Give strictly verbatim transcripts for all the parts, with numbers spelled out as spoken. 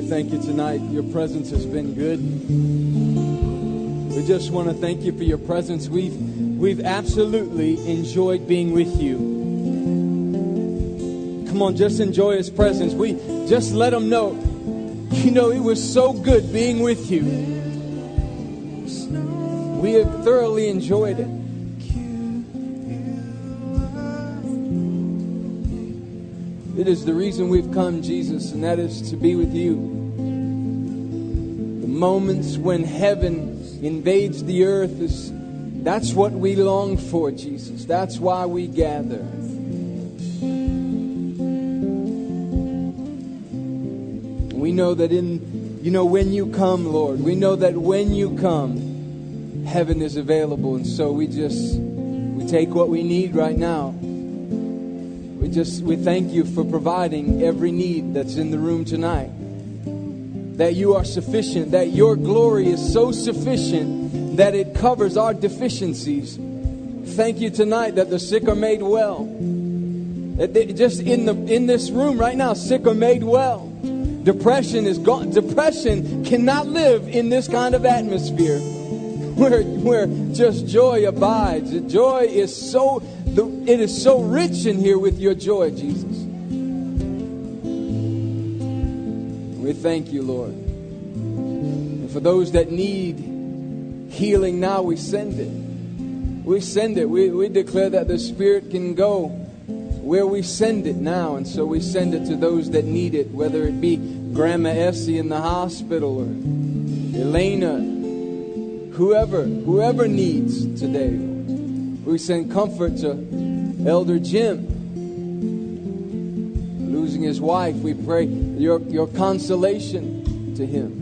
we thank you tonight. Your presence has been good. We just want to thank you for your presence. We've, we've absolutely enjoyed being with you. Come on, just enjoy his presence. We just let him know, you know, it was so good being with you. We have thoroughly enjoyed it. It is the reason we've come, Jesus, and that is to be with you. The moments when heaven invades the earth, is that's what we long for, Jesus. That's why we gather. We know that in, you know, when you come, Lord, we know that when you come, heaven is available. And so we just, we take what we need right now. We just, we thank you for providing every need that's in the room tonight. That you are sufficient, that your glory is so sufficient that it covers our deficiencies. Thank you tonight that the sick are made well. That they, just in the in this room right now, sick are made well. Depression is gone. Depression cannot live in this kind of atmosphere where where just joy abides. Joy is so it is so rich in here with your joy, Jesus. We thank you, Lord. And for those that need healing now, we send it. We send it. We, we declare that the Spirit can go where we send it now. And so we send it to those that need it, whether it be Grandma Essie in the hospital or Elena, whoever, whoever needs today. We send comfort to Elder Jim, losing his wife. We pray your, your consolation to him.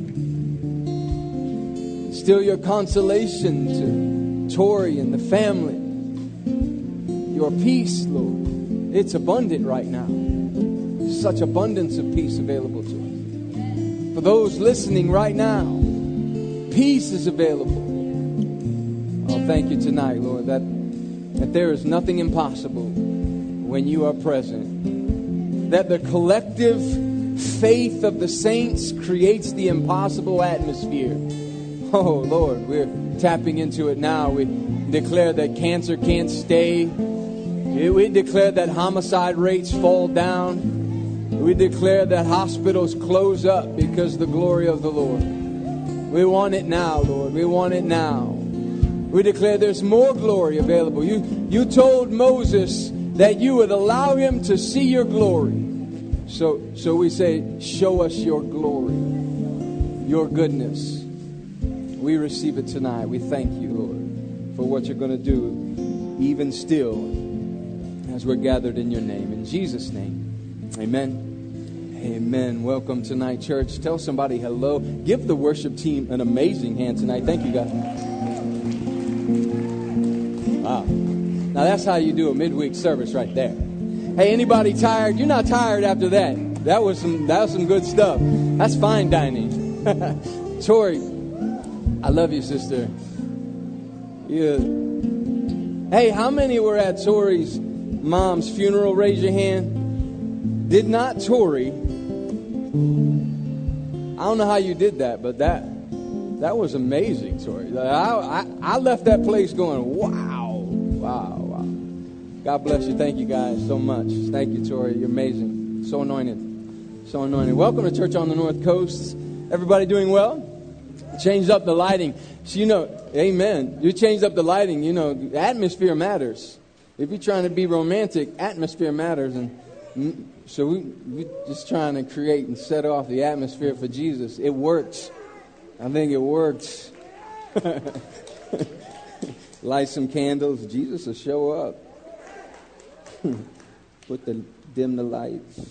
Still your consolation to Tori and the family. Your peace, Lord. It's abundant right now. There's such abundance of peace available to us. For those listening right now, peace is available. Oh, thank you tonight, Lord, that, that there is nothing impossible when you are present. That the collective faith of the saints creates the impossible atmosphere. Oh, Lord, we're tapping into it now. We declare that cancer can't stay. We declare that homicide rates fall down. We declare that hospitals close up because of the glory of the Lord. We want it now, Lord. We want it now. We declare there's more glory available. You, you told Moses that you would allow him to see your glory. So, so we say, show us your glory, your goodness. We receive it tonight. We thank you, Lord, for what you're going to do, even still, as we're gathered in your name. In Jesus' name, amen. Amen. Welcome tonight, church. Tell somebody hello. Give the worship team an amazing hand tonight. Thank you, guys. Wow. Now, that's how you do a midweek service right there. Hey, anybody tired? You're not tired after that. That was some, that was some good stuff. That's fine dining. Tori, I love you, sister. Yeah. Hey, how many were at Tori's mom's funeral? Raise your hand. Did not Tori? I don't know how you did that, but that that was amazing, Tori. I, I, I left that place going, wow, wow, wow. God bless you. Thank you guys so much. Thank you, Tori. You're amazing. So anointed. So anointed. Welcome to Church on the North Coast. Everybody doing well? Changed up the lighting. So, you know, amen. You changed up the lighting. You know, the atmosphere matters. If you're trying to be romantic, atmosphere matters. And so we, we're just trying to create and set off the atmosphere for Jesus. It works. I think it works. Light some candles. Jesus will show up. Put the dim the lights.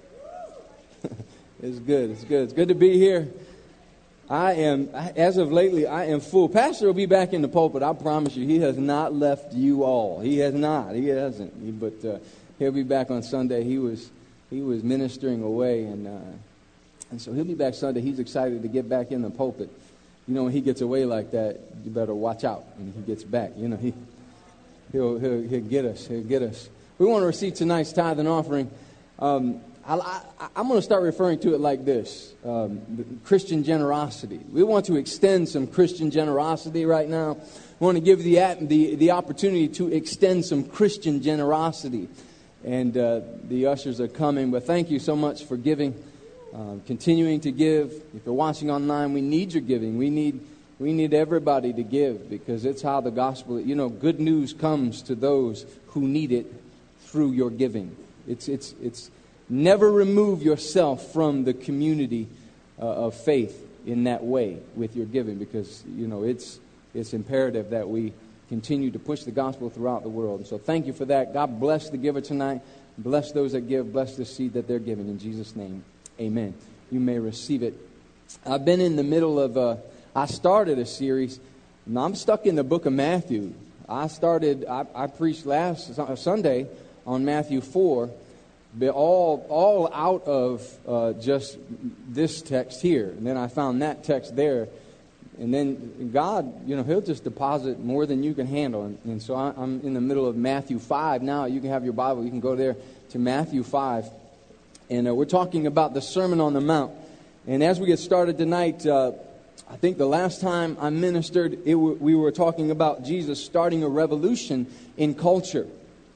It's good. It's good. It's good to be here. I am, as of lately, I am full. Pastor will be back in the pulpit. I promise you, he has not left you all. He has not. He hasn't. He, but uh, he'll be back on Sunday. He was he was ministering away, and uh, and so he'll be back Sunday. He's excited to get back in the pulpit. You know, when he gets away like that, you better watch out when he gets back. You know, he he'll he'll, he'll get us. He'll get us. We want to receive tonight's tithe and offering. Um, I, I, I'm going to start referring to it like this, um, Christian generosity. We want to extend some Christian generosity right now. We want to give the, the, the opportunity to extend some Christian generosity. And uh, the ushers are coming, but thank you so much for giving, uh, continuing to give. If you're watching online, we need your giving. We need we need everybody to give, because it's how the gospel, you know, good news comes to those who need it through your giving. It's it's it's never remove yourself from the community uh, of faith in that way with your giving, because, you know, it's it's imperative that we continue to push the gospel throughout the world. And so thank you for that. God bless the giver tonight. Bless those that give. Bless the seed that they're giving. In Jesus' name, amen. You may receive it. I've been in the middle of, uh, I started a series. Now I'm stuck in the book of Matthew. I started, I, I preached last Sunday on Matthew four, but all, all out of uh, just this text here. And then I found that text there. And then God, you know, He'll just deposit more than you can handle. And, and so I, I'm in the middle of Matthew five now. You can have your Bible. You can go there to Matthew five. And uh, we're talking about the Sermon on the Mount. And as we get started tonight, uh, I think the last time I ministered, it w- we were talking about Jesus starting a revolution in culture.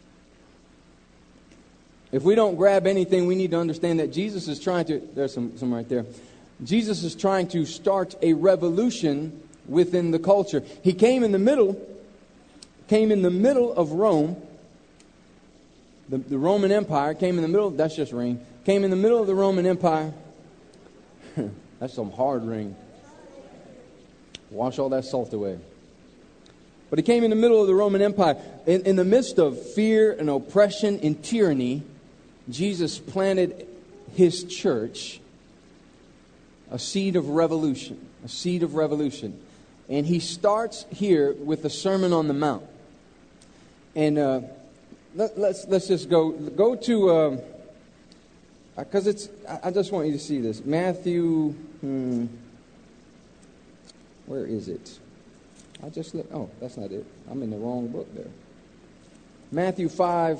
If we don't grab anything, we need to understand that Jesus is trying to... There's some, some right there. Jesus is trying to start a revolution within the culture. He came in the middle, came in the middle of Rome. The, the Roman Empire came in the middle. That's just rain. Came in the middle of the Roman Empire. That's some hard rain. Wash all that salt away. But he came in the middle of the Roman Empire. In, in the midst of fear and oppression and tyranny, Jesus planted His church. A seed of revolution. A seed of revolution. And He starts here with the Sermon on the Mount. And uh, let, let's let's just go go to because uh, it's. I just want you to see this. Matthew. Hmm, where is it? I just look. Oh, that's not it. I'm in the wrong book there. Matthew five,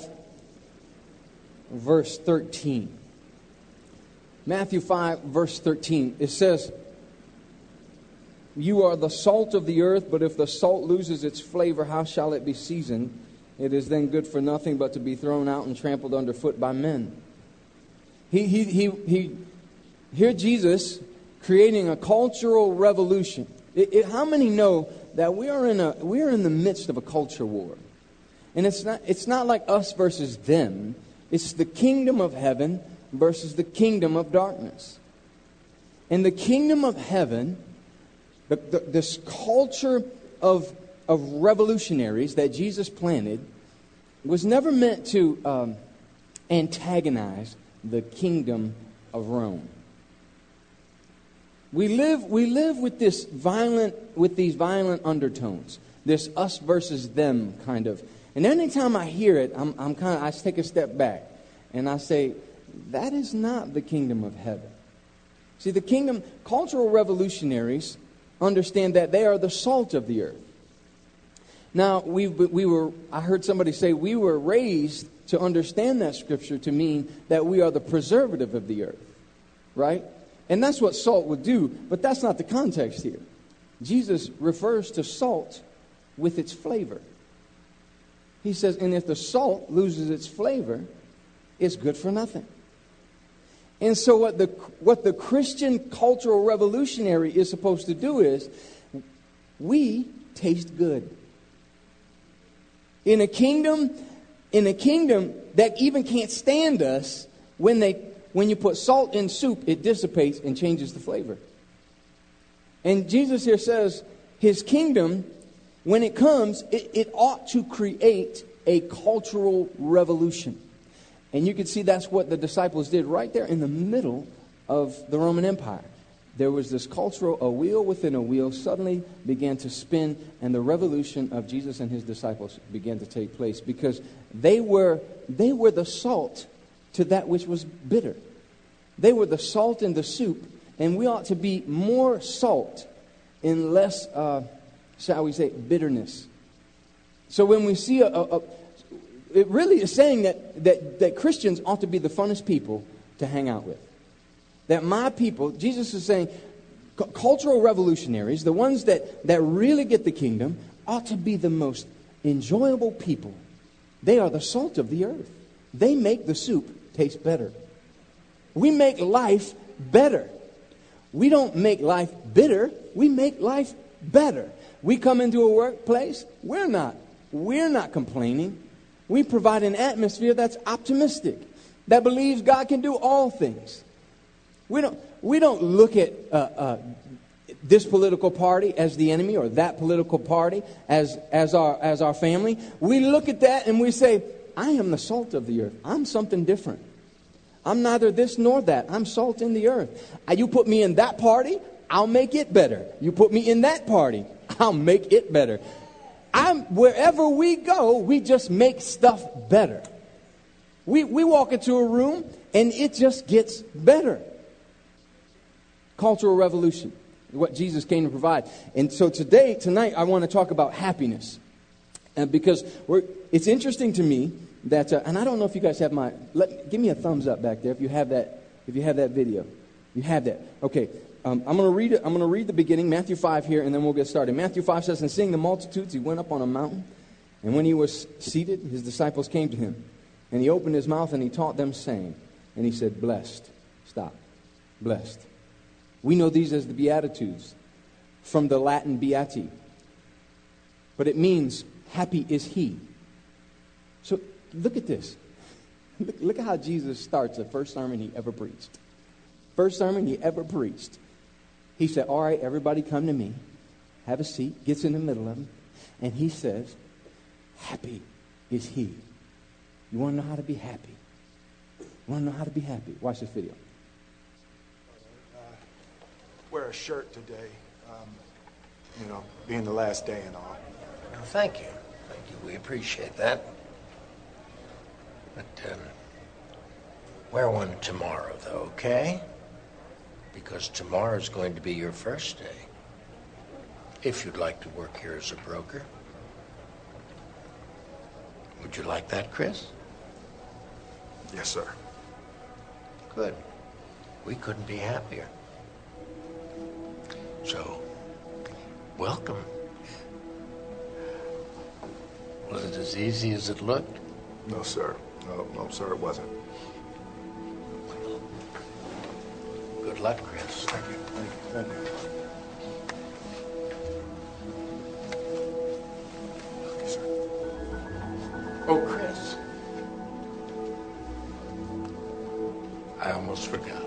verse thirteen. Matthew five, verse thirteen, it says, "You are the salt of the earth, but if the salt loses its flavor, how shall it be seasoned? It is then good for nothing but to be thrown out and trampled underfoot by men." He, he, he, he, here Jesus creating a cultural revolution. It, it, how many know that we are in a we are in the midst of a culture war? And it's not it's not like us versus them. It's the kingdom of heaven versus the kingdom of darkness. In the kingdom of heaven, the, the, this culture of, of revolutionaries that Jesus planted was never meant to um, antagonize the kingdom of Rome. We live, we live with this violent, with these violent undertones, this us versus them kind of. And anytime I hear it, I'm, I'm kind of, I take a step back and I say, that is not the kingdom of heaven. See, the kingdom, cultural revolutionaries understand that they are the salt of the earth. Now, we we were, I heard somebody say we were raised to understand that scripture to mean that we are the preservative of the earth, right? And that's what salt would do, but that's not the context here. Jesus refers to salt with its flavor. He says, and if the salt loses its flavor, it's good for nothing. And so what the what the Christian cultural revolutionary is supposed to do is, we taste good. In a kingdom, in a kingdom that even can't stand us, when they when you put salt in soup, it dissipates and changes the flavor. And Jesus here says, His kingdom, when it comes, it, it ought to create a cultural revolution. And you can see that's what the disciples did right there in the middle of the Roman Empire. There was this cultural, a wheel within a wheel suddenly began to spin, and the revolution of Jesus and His disciples began to take place because they were they were the salt to that which was bitter. They were the salt in the soup, and we ought to be more salt and less, uh, shall we say, bitterness. So when we see a, a, a it really is saying that, that, that Christians ought to be the funnest people to hang out with. That my people, Jesus is saying, cu- cultural revolutionaries, the ones that, that really get the kingdom, ought to be the most enjoyable people. They are the salt of the earth. They make the soup taste better. We make life better. We don't make life bitter. We make life better. We come into a workplace, we're not. We're not complaining. We provide an atmosphere that's optimistic, that believes God can do all things. We don't, we don't look at uh, uh, this political party as the enemy or that political party as, as, our, as our family. We look at that and we say, I am the salt of the earth. I'm something different. I'm neither this nor that. I'm salt in the earth. You put me in that party, I'll make it better. You put me in that party, I'll make it better. I'm, wherever we go, we just make stuff better. We, we walk into a room and it just gets better. Cultural revolution, what Jesus came to provide. And so today, tonight, I want to talk about happiness. And because we're, it's interesting to me that, uh, and I don't know if you guys have my, let, give me a thumbs up back there if you have that, if you have that video. You have that. Okay. Um, I'm going to read it. I'm going to read the beginning, Matthew five here, and then we'll get started. Matthew five says, and seeing the multitudes, he went up on a mountain. And when he was seated, his disciples came to him. And he opened his mouth and he taught them, saying, and he said, blessed. Stop. Blessed. We know these as the Beatitudes, from the Latin beati. But it means, happy is he. So look at this. Look, look at how Jesus starts the first sermon he ever preached. First sermon he ever preached. He said, all right, everybody come to me. Have a seat. Gets in the middle of them. And he says, happy is he. You want to know how to be happy? You want to know how to be happy? Watch this video. Uh, wear a shirt today. Um, you know, being the last day and all. Well, thank you. Thank you. We appreciate that. But, um, wear one tomorrow, though, okay? Because tomorrow's going to be your first day. If you'd like to work here as a broker. Would you like that, Chris? Yes, sir. Good. We couldn't be happier. So, welcome. Was it as easy as it looked? No, sir. No, no, sir, it wasn't. Good luck, Chris. Thank you. Thank you. Thank you. Thank you, sir. Oh, Chris. I almost forgot.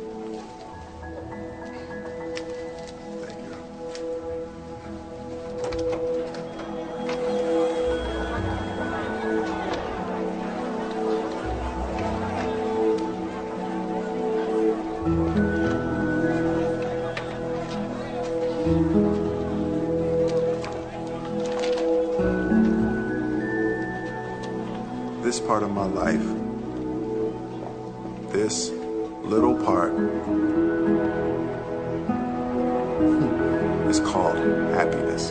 Thank you. This part of my life, this little part, is called happiness.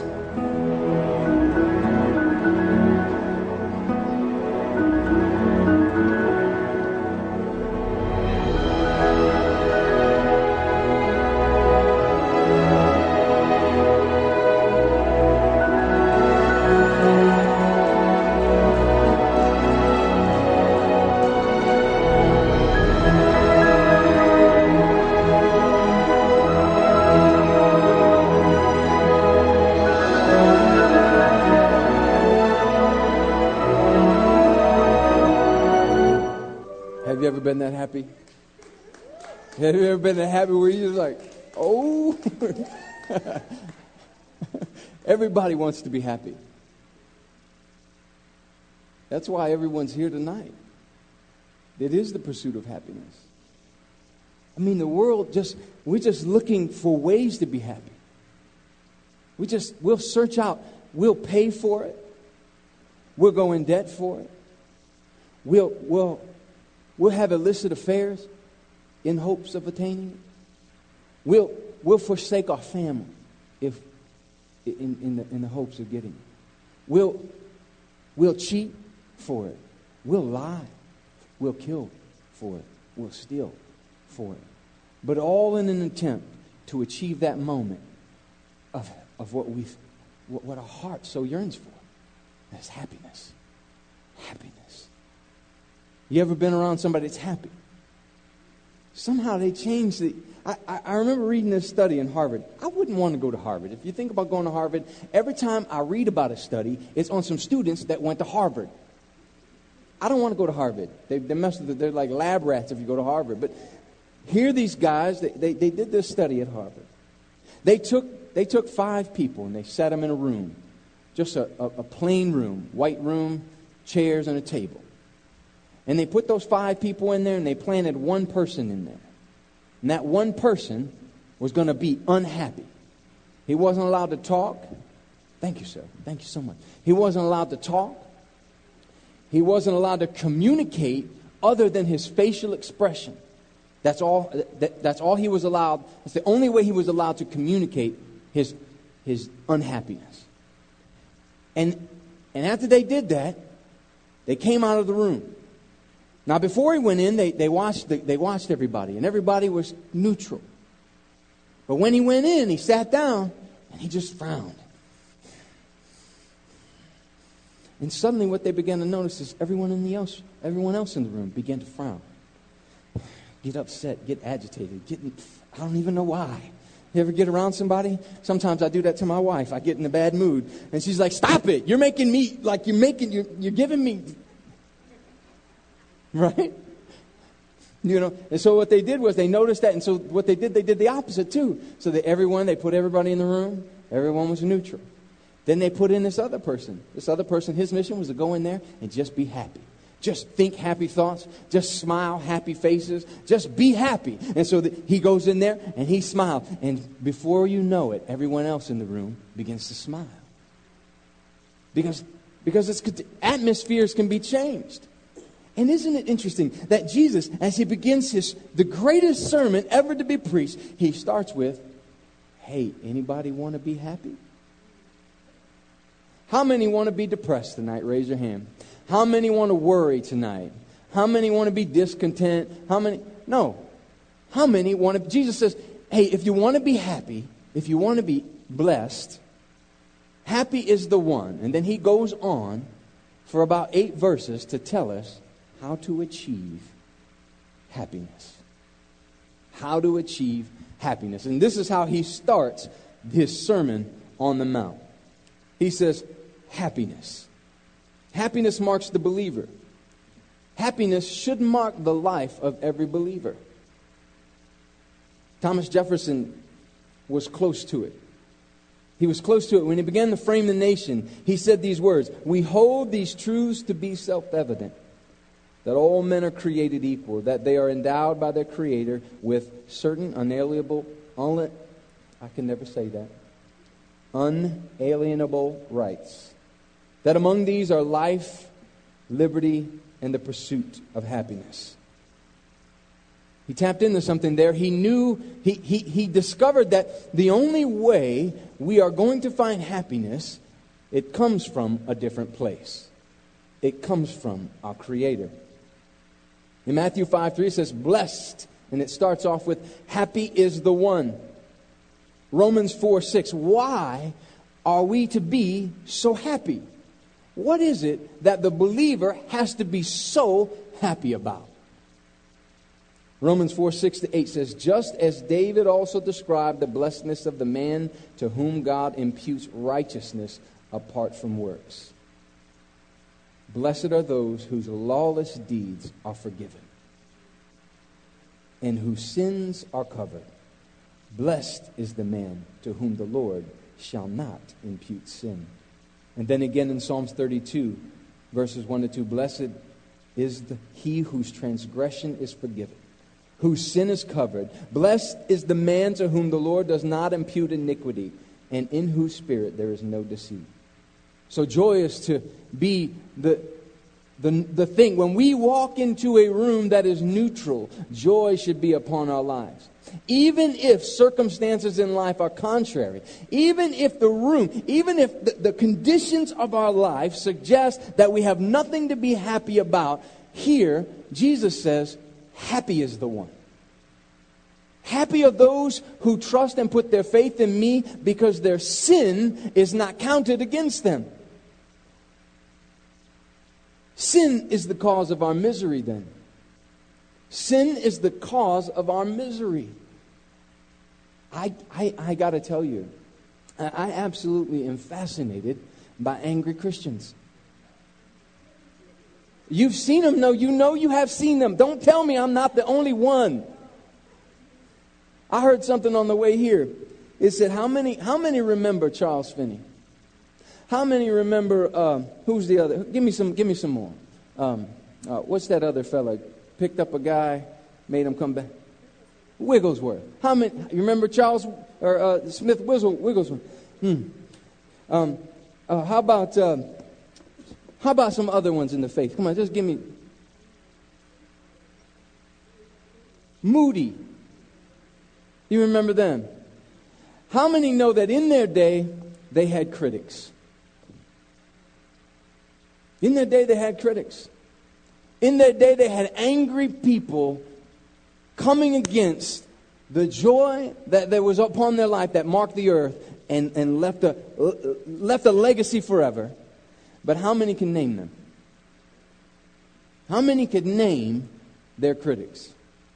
Have you ever been that happy? Have you ever been that happy where you're just like, oh? Everybody wants to be happy. That's why everyone's here tonight. It is the pursuit of happiness. I mean, the world just, we're just looking for ways to be happy. We just, we'll search out, we'll pay for it. We'll go in debt for it. We'll, we'll, we'll have illicit affairs in hopes of attaining it. We'll, we'll forsake our family if, in, in, the, in the hopes of getting it. We'll, we'll cheat for it. We'll lie. We'll kill for it. We'll steal for it. But all in an attempt to achieve that moment of, of what we've, what, what our heart so yearns for. That's happiness. Happiness. You ever been around somebody that's happy? Somehow they changed the... I, I, I remember reading this study in Harvard. I wouldn't want to go to Harvard. If you think about going to Harvard, every time I read about a study, it's on some students that went to Harvard. I don't want to go to Harvard. They, they mess with it. They're like lab rats if you go to Harvard. But here these guys, they, they, they did this study at Harvard. They took, they took five people and they sat them in a room. Just a, a, a plain room, white room, chairs and a table. And they put those five people in there and they planted one person in there. And that one person was going to be unhappy. He wasn't allowed to talk. Thank you, sir. Thank you so much. He wasn't allowed to talk. He wasn't allowed to communicate other than his facial expression. That's all, that, that's all he was allowed. That's the only way he was allowed to communicate his, his unhappiness. And, and after they did that, they came out of the room. Now, before he went in, they, they, watched the, they watched everybody, and everybody was neutral. But when he went in, he sat down, and he just frowned. And suddenly what they began to notice is everyone in the else, everyone else in the room began to frown. Get upset, get agitated, get, I don't even know why. You ever get around somebody? Sometimes I do that to my wife. I get in a bad mood, and she's like, stop it. You're making me, like you're making, you're, you're giving me... Right? You know, and so what they did was they noticed that, and so what they did, they did the opposite too. So that everyone, they put everybody in the room, everyone was neutral. Then they put in this other person. This other person, his mission was to go in there and just be happy. Just think happy thoughts, just smile, happy faces, just be happy. And so the, he goes in there and he smiled. And before you know it, everyone else in the room begins to smile. Because, because it's, atmospheres can be changed. And isn't it interesting that Jesus, as he begins his the greatest sermon ever to be preached, he starts with, hey, anybody want to be happy? How many want to be depressed tonight? Raise your hand. How many want to worry tonight? How many want to be discontent? How many? No. How many want to? Jesus says, hey, if you want to be happy, if you want to be blessed, happy is the one. And then he goes on for about eight verses to tell us how to achieve happiness. How to achieve happiness. And this is how he starts his Sermon on the Mount. He says, happiness. Happiness marks the believer. Happiness should mark the life of every believer. Thomas Jefferson was close to it. He was close to it. When he began to frame the nation, he said these words, we hold these truths to be self-evident, that all men are created equal, that they are endowed by their Creator with certain unalienable, un- I can never say that, unalienable rights. That among these are life, liberty, and the pursuit of happiness. He tapped into something there. He knew, he, he, he discovered that the only way we are going to find happiness, it comes from a different place. It comes from our Creator. In Matthew five three it says, blessed, and it starts off with, happy is the one. Romans four six, why are we to be so happy? What is it that the believer has to be so happy about? Romans four six to eight says, just as David also described the blessedness of the man to whom God imputes righteousness apart from works. Blessed are those whose lawless deeds are forgiven and whose sins are covered. Blessed is the man to whom the Lord shall not impute sin. And then again in Psalms thirty-two, verses one to two, blessed is the, he whose transgression is forgiven, whose sin is covered. Blessed is the man to whom the Lord does not impute iniquity, and in whose spirit there is no deceit. So joy is to be the, the, the thing. When we walk into a room that is neutral, joy should be upon our lives. Even if circumstances in life are contrary, even if the room, even if the, the conditions of our life suggest that we have nothing to be happy about, here, Jesus says, happy is the one. Happy are those who trust and put their faith in me, because their sin is not counted against them. Sin is the cause of our misery then. Sin is the cause of our misery. I, I, I got to tell you, I, I absolutely am fascinated by angry Christians. You've seen them. No, you know you have seen them. Don't tell me I'm not the only one. I heard something on the way here. It said, how many how many remember Charles Finney? How many remember, uh, who's the other? Give me some, give me some more. Um, uh, what's that other fella? Picked up a guy, made him come back. Wigglesworth. How many, you remember Charles, or uh, Smith Wiggle, Wigglesworth? Hmm. Um, uh, how about, uh, how about some other ones in the faith? Come on, just give me. Moody. You remember them? How many know that in their day, they had critics? In their day, they had critics. In their day, they had angry people coming against the joy that there was upon their life that marked the earth and, and left a, left a legacy forever. But how many can name them? How many could name their critics?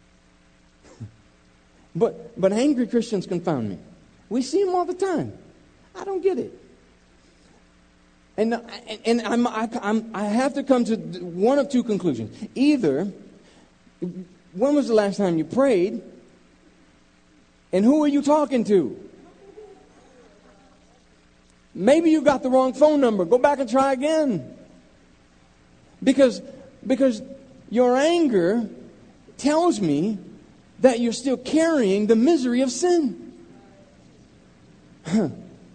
But, but angry Christians confound me. We see them all the time. I don't get it. And, and I'm, I, I'm, I have to come to one of two conclusions. Either, when was the last time you prayed? And who are you talking to? Maybe you got the wrong phone number. Go back and try again. Because, because your anger tells me that you're still carrying the misery of sin. Huh.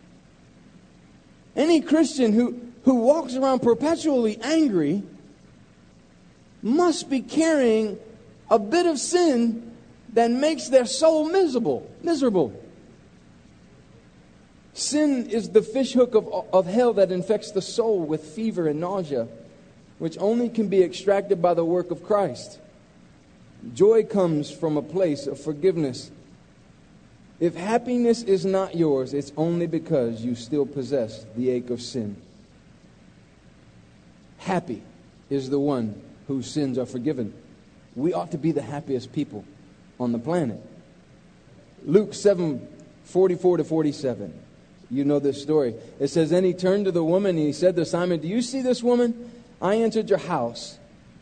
Any Christian who, who walks around perpetually angry must be carrying a bit of sin that makes their soul miserable. Miserable. Sin is the fishhook of, of hell that infects the soul with fever and nausea, which only can be extracted by the work of Christ. Joy comes from a place of forgiveness. If happiness is not yours, it's only because you still possess the ache of sin. Happy is the one whose sins are forgiven. We ought to be the happiest people on the planet. Luke seven, forty-four to forty-seven. You know this story. It says, then he turned to the woman and he said to Simon, do you see this woman? I entered your house,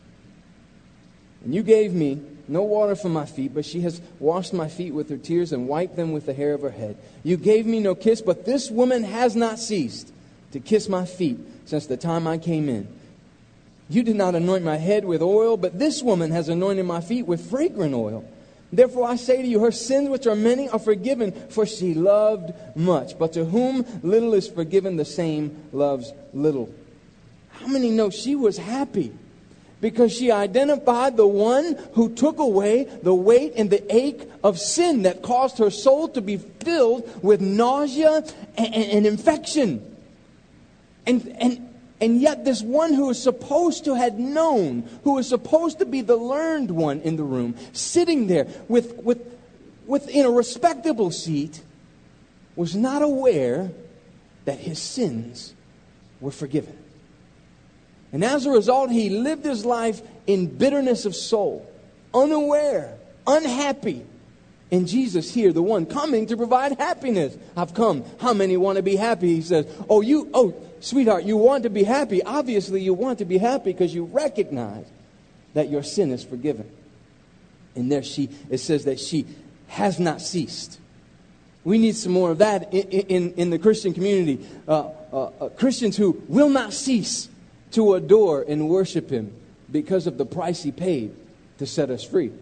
and you gave me no water for my feet, but she has washed my feet with her tears and wiped them with the hair of her head. You gave me no kiss, but this woman has not ceased to kiss my feet since the time I came in. You did not anoint my head with oil, but this woman has anointed my feet with fragrant oil. Therefore I say to you, her sins, which are many, are forgiven, for she loved much. But to whom little is forgiven, the same loves little. How many know she was happy? Because she identified the one who took away the weight and the ache of sin that caused her soul to be filled with nausea and, and, and infection. And, and, and yet this one who is supposed to have known, who is supposed to be the learned one in the room, sitting there with, with, with in a respectable seat, was not aware that his sins were forgiven. And as a result, he lived his life in bitterness of soul, unaware, unhappy. And Jesus here, the one coming to provide happiness. I've come. How many want to be happy? He says, oh, you, oh, sweetheart, you want to be happy. Obviously, you want to be happy because you recognize that your sin is forgiven. And there she, it says that she has not ceased. We need some more of that in, in, in the Christian community. Uh, uh, uh, Christians who will not cease to adore and worship him because of the price he paid to set us free.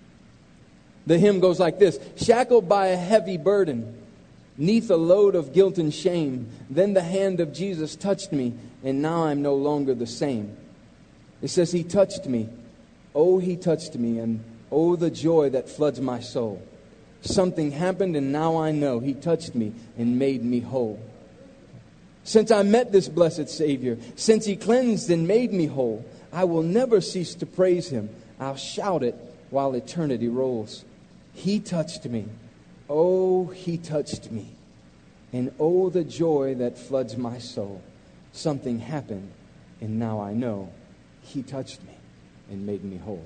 The hymn goes like this. Shackled by a heavy burden, 'neath a load of guilt and shame, then the hand of Jesus touched me, and now I'm no longer the same. It says he touched me. Oh, he touched me, and oh, the joy that floods my soul. Something happened, and now I know he touched me and made me whole. Since I met this blessed Savior, since he cleansed and made me whole, I will never cease to praise him. I'll shout it while eternity rolls. He touched me. Oh, he touched me. And oh, the joy that floods my soul. Something happened, and now I know he touched me and made me whole.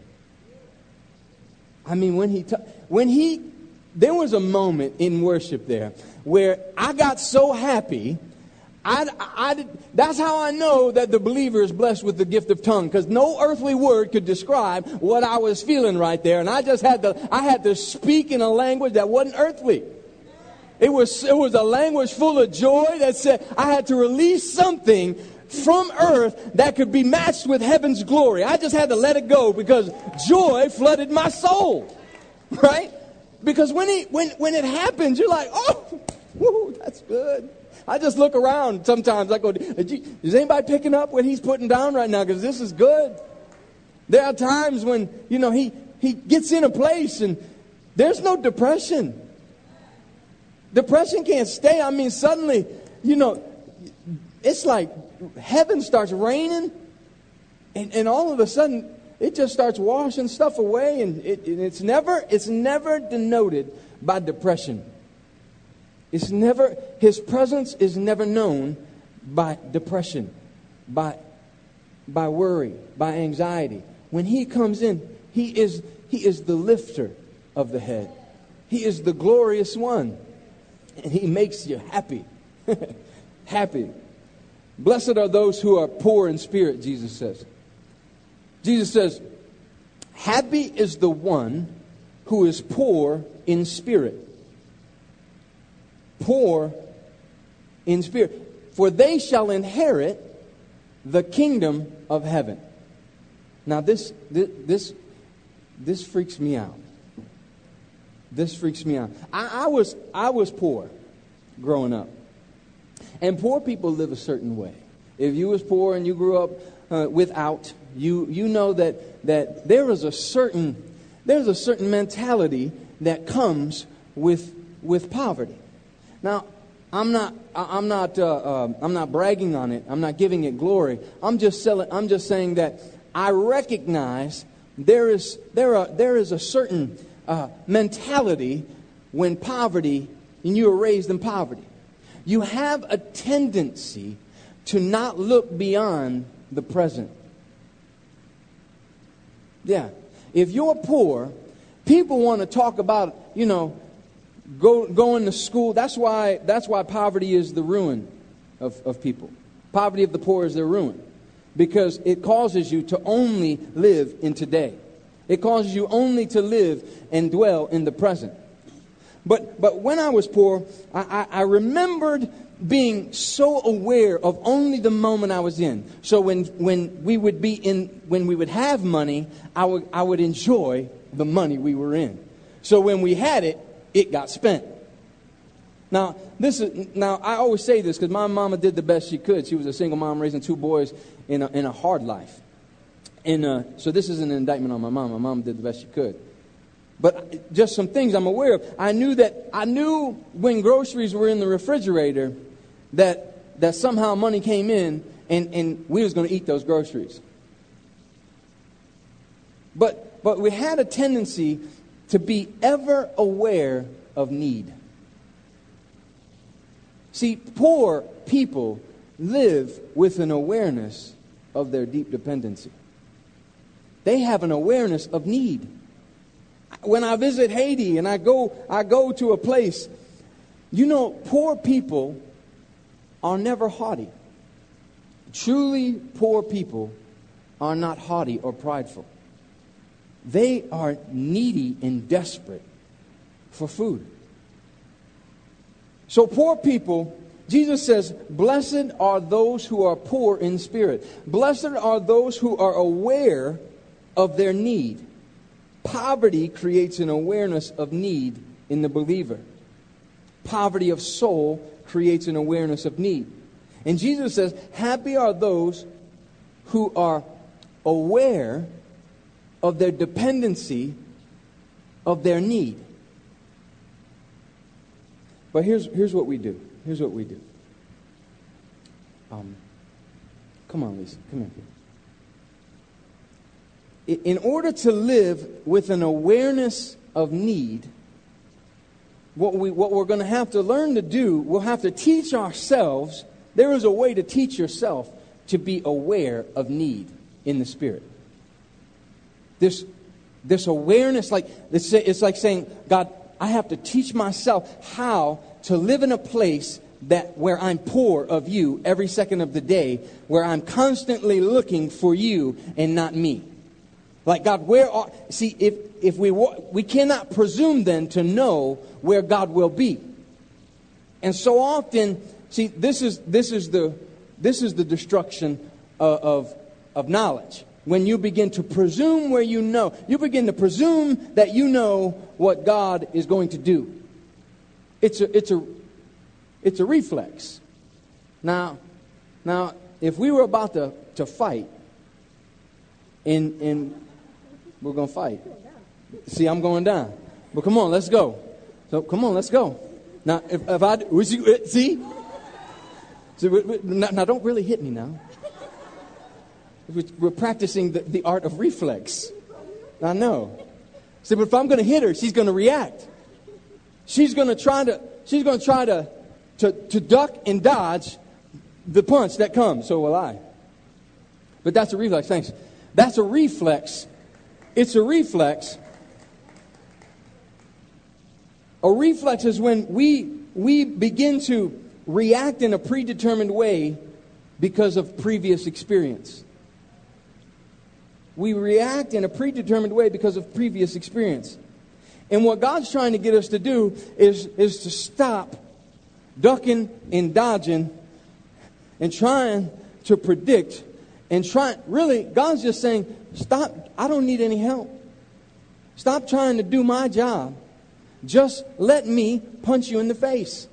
I mean, when he, t- when he, there was a moment in worship there where I got so happy. I, I, that's how I know that the believer is blessed with the gift of tongue, because no earthly word could describe what I was feeling right there, and I just had to, I had to speak in a language that wasn't earthly. It was, it was a language full of joy that said I had to release something from earth that could be matched with heaven's glory. I just had to let it go because joy flooded my soul, right? Because when he, when, when it happens, you're like, oh, woo, that's good. I just look around sometimes. I go, is anybody picking up what he's putting down right now? Because this is good. There are times when, you know, he, he gets in a place and there's no depression. Depression can't stay. I mean, suddenly, you know, it's like heaven starts raining, and, and all of a sudden, it just starts washing stuff away, and it, it's never, it's never denoted by depression. It's never, his presence is never known by depression, by, by worry, by anxiety. When he comes in, he is, he is the lifter of the head. He is the glorious one. And he makes you happy. Happy. Blessed are those who are poor in spirit, Jesus says. Jesus says, happy is the one who is poor in spirit. Poor in spirit. For they shall inherit the kingdom of heaven. Now this, this, this, this freaks me out. This freaks me out. I, I was I was poor growing up. And poor people live a certain way. If you was poor and you grew up uh, without, you you know that that there is a certain there's a certain mentality that comes with with poverty. Now, I'm not I'm not uh, uh, I'm not bragging on it. I'm not giving it glory. I'm just selling, I'm just saying that I recognize there is there are there is a certain Uh, mentality when poverty, and you were raised in poverty. You have a tendency to not look beyond the present. Yeah. If you're poor, people want to talk about, you know, go going to school. That's why that's why poverty is the ruin of, of people. Poverty of the poor is their ruin. Because it causes you to only live in today. It causes you only to live and dwell in the present. But but when I was poor, I, I, I remembered being so aware of only the moment I was in. So when when we would be in, when we would have money, I would I would enjoy the money we were in. So when we had it, it got spent. Now this is now I always say this because my mama did the best she could. She was a single mom raising two boys in a, in a hard life. And uh, so this is an indictment on my mom. My mom did the best she could. But just some things I'm aware of. I knew that I knew when groceries were in the refrigerator that that somehow money came in and, and we was going to eat those groceries. But but we had a tendency to be ever aware of need. See, poor people live with an awareness of their deep dependency. They have an awareness of need. When I visit Haiti and I go I go to a place, you know, poor people are never haughty. Truly poor people are not haughty or prideful. They are needy and desperate for food. So poor people, Jesus says, blessed are those who are poor in spirit. Blessed are those who are aware of their need. Poverty creates an awareness of need in the believer. Poverty of soul creates an awareness of need. And Jesus says, happy are those who are aware of their dependency, of their need. But here's, here's what we do. Here's what we do. Um, come on, Lisa. Come here. In order to live with an awareness of need, what, we, what we're going to have to learn to do, we'll have to teach ourselves. There is a way to teach yourself to be aware of need in the Spirit. This, this awareness, like it's, it's like saying, God, I have to teach myself how to live in a place that where I'm poor of you every second of the day, where I'm constantly looking for you and not me. Like, God, where are... See, if, if we we cannot presume then to know where God will be. And so often, see, this is this is the this is the destruction of, of, of knowledge. When you begin to presume where you know, you begin to presume that you know what God is going to do. It's a it's a it's a reflex. Now, now, if we were about to, to fight, and and we're going to fight. See, I'm going down. But come on, let's go. So come on, let's go. Now, if, if I would you see, so, now, now don't really hit me now. We're practicing the, the art of reflex. I know. See, but if I'm going to hit her, she's going to react. She's going to try to. She's going to try to, to to duck and dodge the punch that comes. So will I. But that's a reflex. Thanks. That's a reflex. It's a reflex. A reflex is when we we begin to react in a predetermined way because of previous experience. We react in a predetermined way because of previous experience. And what God's trying to get us to do is, is to stop ducking and dodging and trying to predict and trying. Really, God's just saying, stop. I don't need any help. Stop trying to do my job. Just let me punch you in the face.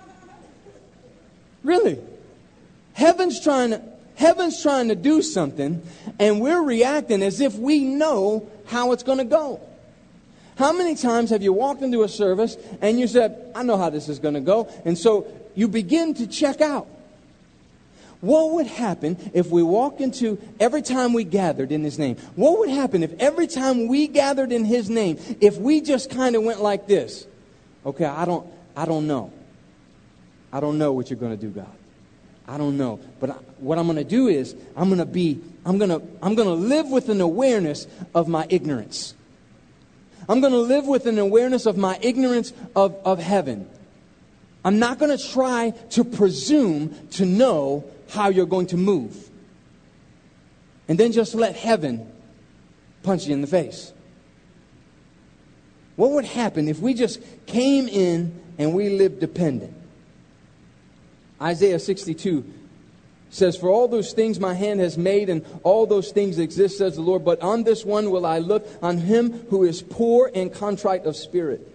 Really. Heaven's trying to, heaven's trying to do something, and we're reacting as if we know how it's going to go. How many times have you walked into a service and you said, I know how this is going to go, and so you begin to check out? What would happen if we walked into every time we gathered in His name? What would happen if every time we gathered in His name, if we just kind of went like this? Okay, I don't, I don't know. I don't know what you're going to do, God. I don't know. But I, what I'm going to do is I'm going to be, I'm going to, I'm going to live with an awareness of my ignorance. I'm going to live with an awareness of my ignorance of, of heaven. I'm not going to try to presume to know how you're going to move. And then just let heaven punch you in the face. What would happen if we just came in and we lived dependent? Isaiah sixty-two says, for all those things my hand has made and all those things exist, says the Lord, but on this one will I look, on him who is poor and contrite of spirit.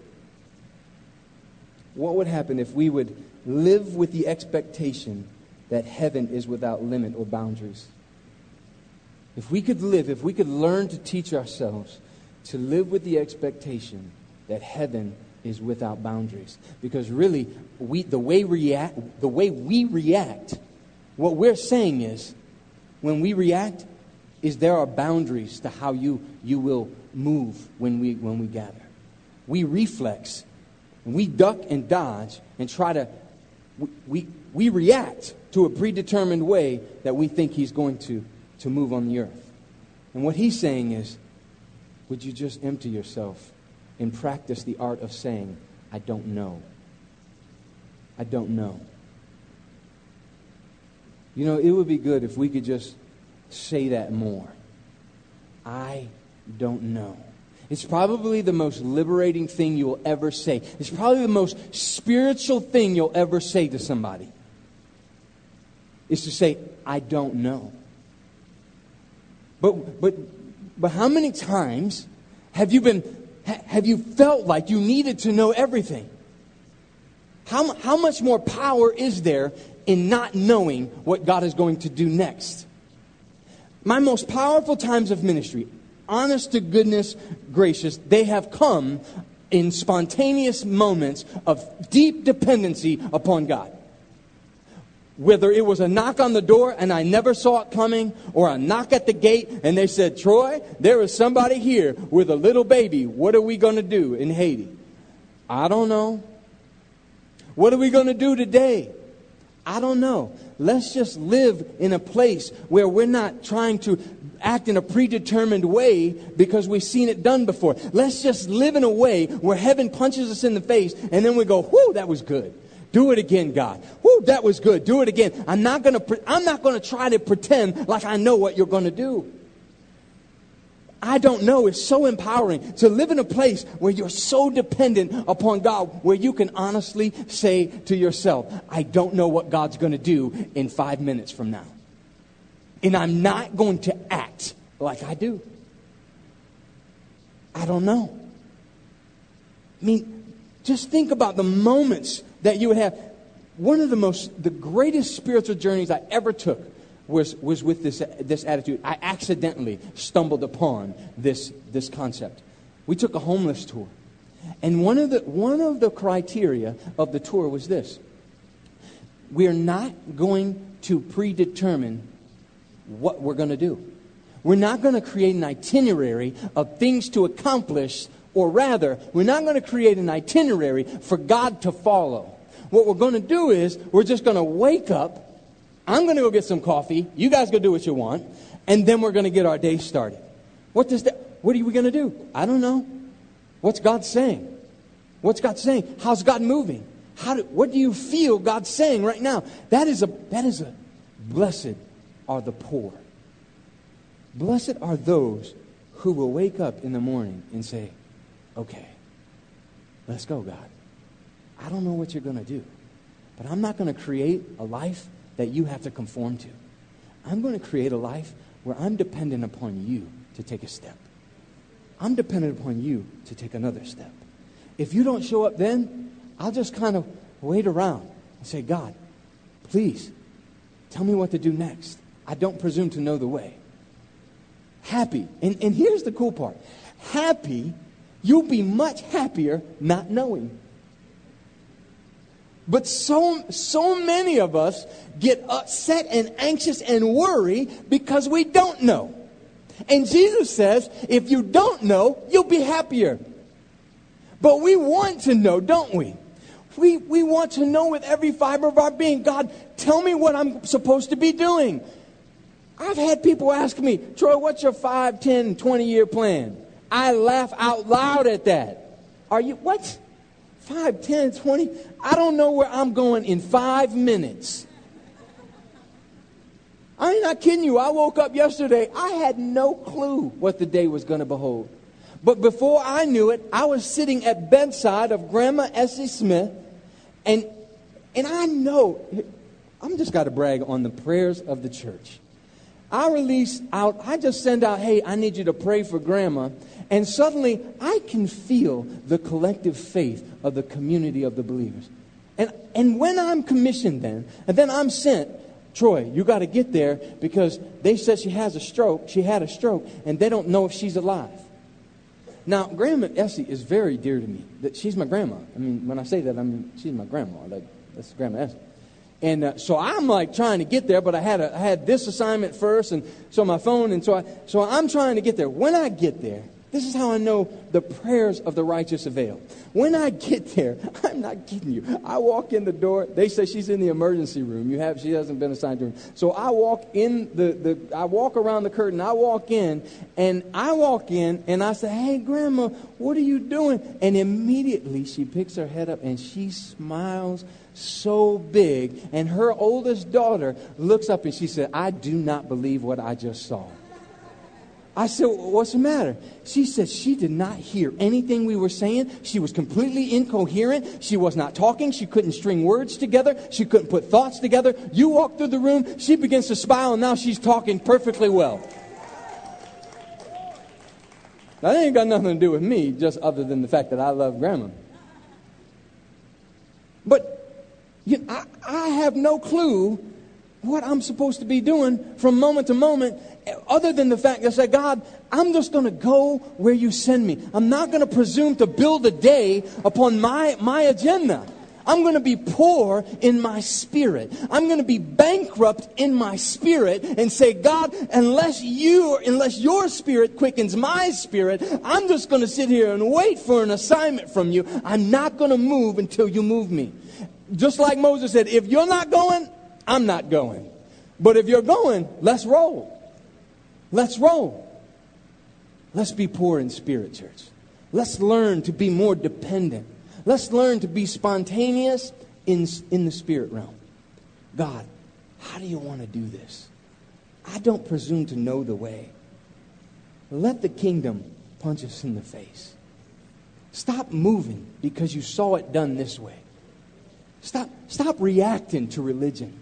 What would happen if we would live with the expectation that heaven is without limit or boundaries? If we could live, if we could learn to teach ourselves to live with the expectation that heaven is without boundaries. Because really, we the way react, the way we react, what we're saying is, when we react, is there are boundaries to how you you will move when we when we gather. We reflex, and we duck and dodge and try to. We, we we react to a predetermined way that we think He's going to to move on the earth. And what He's saying is, would you just empty yourself and practice the art of saying, I don't know. I don't know. You know, it would be good if we could just say that more. I don't know. It's probably the most liberating thing you'll ever say. It's probably the most spiritual thing you'll ever say to somebody. Is to say, I don't know. But but but how many times have you been have you felt like you needed to know everything? How how much more power is there in not knowing what God is going to do next? My most powerful times of ministry, honest to goodness gracious, they have come in spontaneous moments of deep dependency upon God. Whether it was a knock on the door and I never saw it coming, or a knock at the gate and they said, Troy, there is somebody here with a little baby. What are we going to do in Haiti? I don't know. What are we going to do today? I don't know. Let's just live in a place where we're not trying to act in a predetermined way because we've seen it done before. Let's just live in a way where heaven punches us in the face and then we go, whoo, that was good. Do it again, God. Whoo, that was good. Do it again. I'm not going to pre- I'm not going to try to pretend like I know what you're going to do. I don't know. It's so empowering to live in a place where you're so dependent upon God, where you can honestly say to yourself, I don't know what God's going to do in five minutes from now. And I'm not going to act like I do. I don't know. I mean, just think about the moments that you would have. One of the most, the greatest spiritual journeys I ever took was was with this this attitude. I accidentally stumbled upon this this concept. We took a homeless tour. And one of the one of the criteria of the tour was this. We're not going to predetermine what we're going to do. We're not going to create an itinerary of things to accomplish, or rather, we're not going to create an itinerary for God to follow. What we're going to do is we're just going to wake up. I'm going to go get some coffee. You guys go do what you want. And then we're going to get our day started. What does that, what are we going to do? I don't know. What's God saying? What's God saying? How's God moving? How do, what do you feel God's saying right now? That is a, that is a, blessed are the poor. Blessed are those who will wake up in the morning and say, okay, let's go, God. I don't know what you're going to do, but I'm not going to create a life that you have to conform to. I'm going to create a life where I'm dependent upon you to take a step. I'm dependent upon you to take another step. If you don't show up then, I'll just kind of wait around and say, God, please tell me what to do next. I don't presume to know the way. Happy. And, and here's the cool part. Happy, you'll be much happier not knowing. But so, so many of us get upset and anxious and worry because we don't know. And Jesus says, if you don't know, you'll be happier. But we want to know, don't we? We, we want to know with every fiber of our being, God, tell me what I'm supposed to be doing. I've had people ask me, Troy, what's your five, ten, twenty-year plan? I laugh out loud at that. Are you, what? five, ten, twenty? I don't know where I'm going in five minutes. I'm not kidding you. I woke up yesterday. I had no clue what the day was going to behold. But before I knew it, I was sitting at bedside of Grandma Essie Smith. And, and I know, I'm just got to brag on the prayers of the church. I release out, I just send out, hey, I need you to pray for Grandma. And suddenly, I can feel the collective faith of the community of the believers. And and when I'm commissioned then, and then I'm sent, Troy, you got to get there because they said she has a stroke. She had a stroke, and they don't know if she's alive. Now, Grandma Essie is very dear to me. That she's my grandma. I mean, when I say that, I mean, she's my grandma. Like, that's Grandma Essie. And uh, so I'm like trying to get there, but I had a, I had this assignment first, and so my phone, and so I so I'm trying to get there. When I get there, this is how I know the prayers of the righteous avail. When I get there, I'm not kidding you. I walk in the door. They say she's in the emergency room. You have she hasn't been assigned to her. So I walk in the, the I walk around the curtain. I walk in, and I walk in, and I say, "Hey, Grandma, what are you doing?" And immediately she picks her head up and she smiles so big. And her oldest daughter looks up and she said, "I do not believe what I just saw." I said, what's the matter? She said she did not hear anything we were saying. She was completely incoherent. She was not talking. She couldn't string words together. She couldn't put thoughts together. You walk through the room, she begins to smile, and now she's talking perfectly well. Now, that ain't got nothing to do with me, just other than the fact that I love Grandma. But you know, I, I have no clue what I'm supposed to be doing from moment to moment, other than the fact that I say, God, I'm just going to go where you send me. I'm not going to presume to build a day upon my, my agenda. I'm going to be poor in my spirit. I'm going to be bankrupt in my spirit and say, God, unless you, unless your spirit quickens my spirit, I'm just going to sit here and wait for an assignment from you. I'm not going to move until you move me. just like Moses said, if you're not going, I'm not going. But if you're going, let's roll. Let's roll. Let's be poor in spirit, church. Let's learn to be more dependent. Let's learn to be spontaneous in, in the spirit realm. God, how do you want to do this? I don't presume to know the way. Let the kingdom punch us in the face. Stop moving because you saw it done this way. Stop, stop reacting to religion.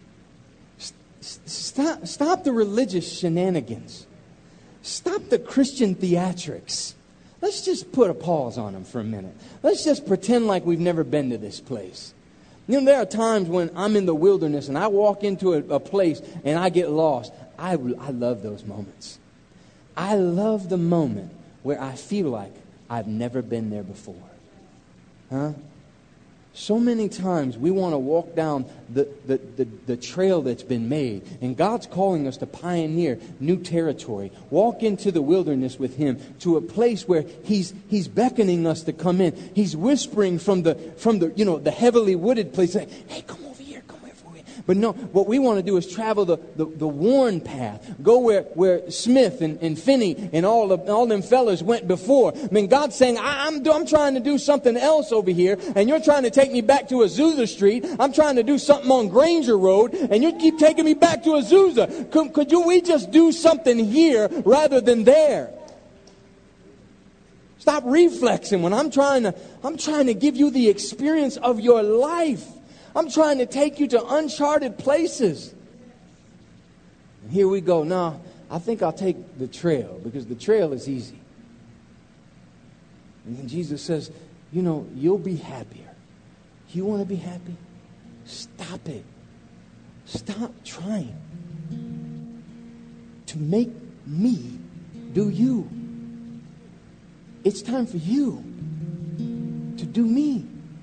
Stop, stop the religious shenanigans. Stop the Christian theatrics. Let's just put a pause on them for a minute. Let's just pretend like we've never been to this place. You know, there are times when I'm in the wilderness and I walk into a, a place and I get lost. I, I love those moments. I love the moment where I feel like I've never been there before. Huh? So many times we want to walk down the, the, the, the trail that's been made. And God's calling us to pioneer new territory. Walk into the wilderness with Him to a place where He's He's beckoning us to come in. He's whispering from the from the you know the heavily wooded place, saying, hey, come over here, come over here. But no, what we want to do is travel the, the, the worn path. Go where, where Smith and, and Finney and all of all them fellas went before. I mean, God's saying, I, I'm I'm trying to do something else over here, and you're trying to take me back to Azusa Street. I'm trying to do something on Granger Road, and you keep taking me back to Azusa. Could, could you we just do something here rather than there? Stop reflexing when I'm trying to I'm trying to give you the experience of your life. I'm trying to take you to uncharted places. And here we go. No, I think I'll take the trail because the trail is easy. And then Jesus says, you know, you'll be happier. You want to be happy? Stop it. Stop trying to make me do you. It's time for you to do me.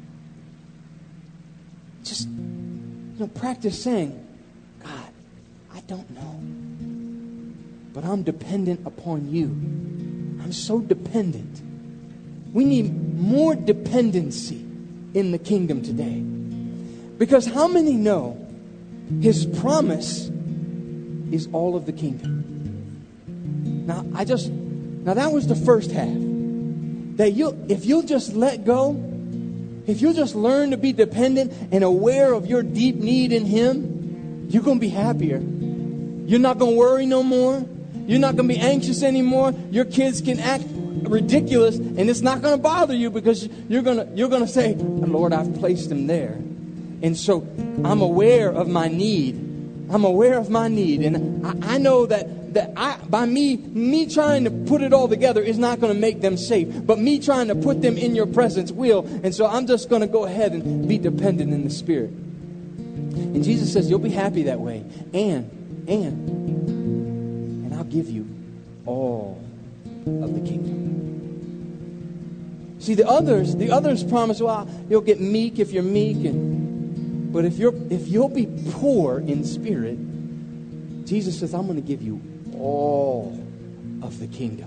Just, you know, practice saying, God, I don't know, but I'm dependent upon you. I'm so dependent. We need more dependency in the kingdom today. Because how many know His promise is all of the kingdom? Now, I just, now that was the first half. That you, if you'll just let go, if you'll just learn to be dependent and aware of your deep need in Him, you're going to be happier. You're not going to worry no more. You're not going to be anxious anymore. Your kids can act ridiculous and it's not going to bother you because you're going to, you're going to say, Lord, I've placed them there. And so I'm aware of my need. I'm aware of my need. And I, I know that that I, by me, me trying to put it all together is not going to make them safe. But me trying to put them in your presence will. And so I'm just going to go ahead and be dependent in the Spirit. And Jesus says, you'll be happy that way. And, and, and I'll give you all of the kingdom. See, the others, the others promise, well, you'll get meek if you're meek. And, but if you're, if you'll be poor in spirit, Jesus says, I'm going to give you all of the kingdom.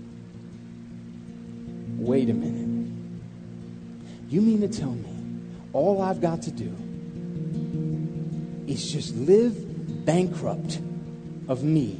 Wait a minute. You mean to tell me all I've got to do is just live bankrupt of me,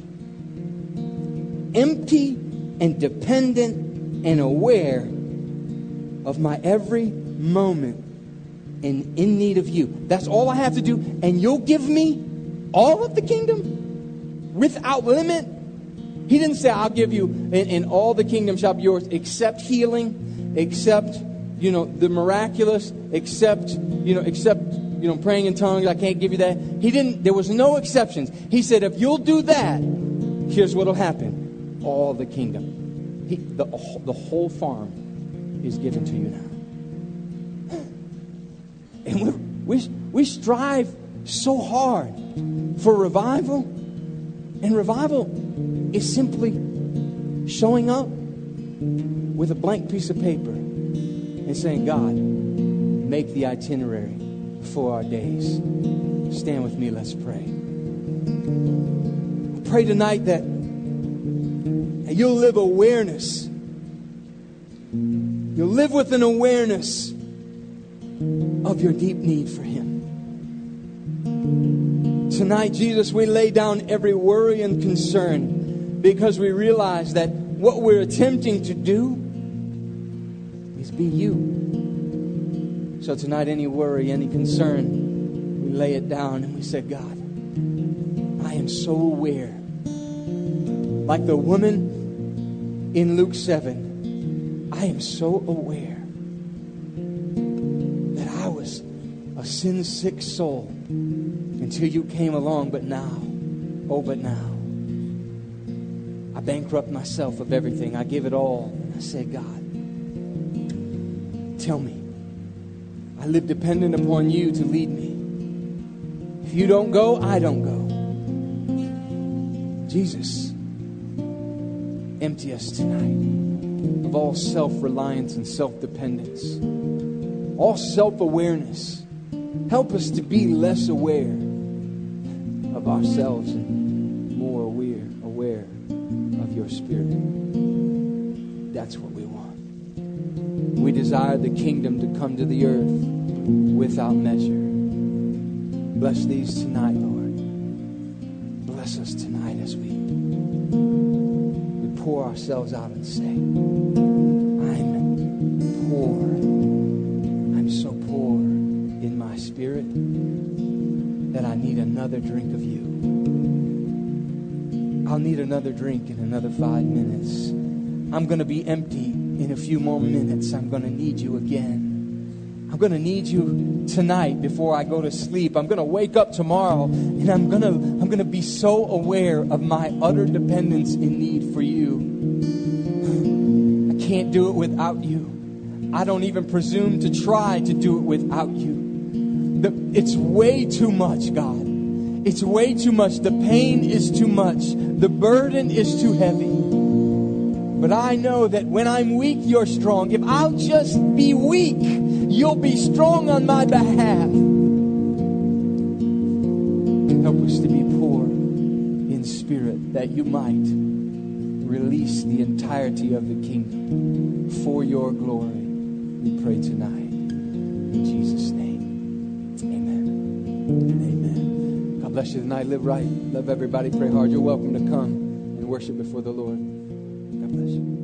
empty and dependent and aware of my every moment and in need of you? That's all I have to do, and you'll give me all of the kingdom? Without limit? He didn't say, I'll give you, and, and all the kingdom shall be yours, except healing, except, you know, the miraculous, except, you know, except, you know, praying in tongues. I can't give you that. He didn't, there was no exceptions. He said, if you'll do that, here's what'll happen. All the kingdom. He, the, the whole farm is given to you now. And we, we, we strive so hard for revival. And revival is simply showing up with a blank piece of paper and saying, God, make the itinerary for our days. Stand with me, let's pray. I pray tonight that you'll live awareness. You'll live with an awareness of your deep need for Him. Tonight, Jesus, we lay down every worry and concern because we realize that what we're attempting to do is be You. So tonight, any worry, any concern, we lay it down and we say, God, I am so aware. Like the woman in Luke seven, I am so aware that I was a sin-sick soul until You came along. But now, oh, but now, I bankrupt myself of everything. I give it all. And I say, God, tell me. I live dependent upon You to lead me. If You don't go, I don't go. Jesus, empty us tonight of all self-reliance and self-dependence, all self-awareness. Help us to be less aware of ourselves and more aware, aware of Your Spirit. That's what we want. We desire the kingdom to come to the earth without measure. Bless these tonight, Lord. Bless us tonight as we, we pour ourselves out and say, I'm poor. I'm so poor in my spirit that I need another drink of You. I'll need another drink in another five minutes. I'm going to be empty in a few more minutes. I'm going to need You again. I'm going to need You tonight before I go to sleep. I'm going to wake up tomorrow and I'm going to I'm going to be so aware of my utter dependence and need for You. I can't do it without You. I don't even presume to try to do it without You. The, it's way too much, God. It's way too much. The pain is too much. The burden is too heavy. But I know that when I'm weak, You're strong. If I'll just be weak, You'll be strong on my behalf. Help us to be poor in spirit, that You might release the entirety of the kingdom for Your glory. We pray tonight. In Jesus' name, amen. Amen. God bless you tonight. Live right. Love everybody. Pray hard. You're welcome to come and worship before the Lord. God bless you.